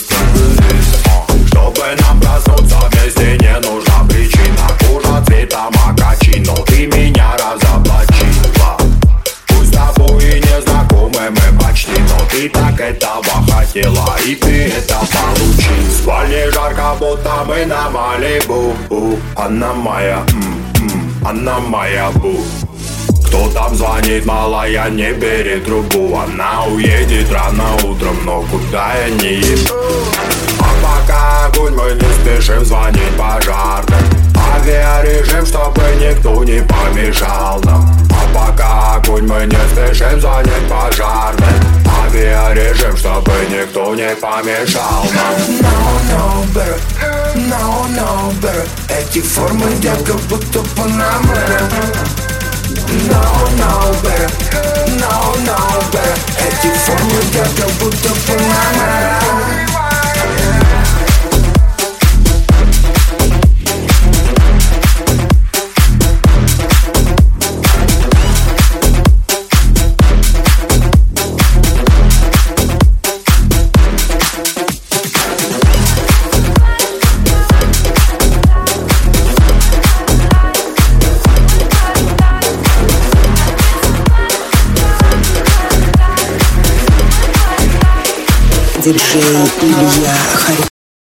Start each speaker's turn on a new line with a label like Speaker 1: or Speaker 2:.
Speaker 1: остановись. Чтобы нам проснуться вместе, не нужна причина. Кожа цвета макачино, ты меня разоблачила. Пусть с тобой и не знакомы мы почти, но ты так этого хотела, и ты это получи. В спальне жарко, будто мы на Малибу. Она моя, она моя бу. Кто там звонит, малая, не бери трубу. Она уедет рано утром, но куда я не еду. А пока огонь, мы не спешим звонить пожарным. Авиарежим, чтобы никто не помешал нам. А пока огонь, мы не спешим звонить пожарным. Авиарежим, чтобы никто не помешал нам.
Speaker 2: No, better, no, better. Эти формы, детка, будто Панамера. No, better, no, better. Эти формы, детка, будто Панамера.
Speaker 3: Диджей Илья Харьков.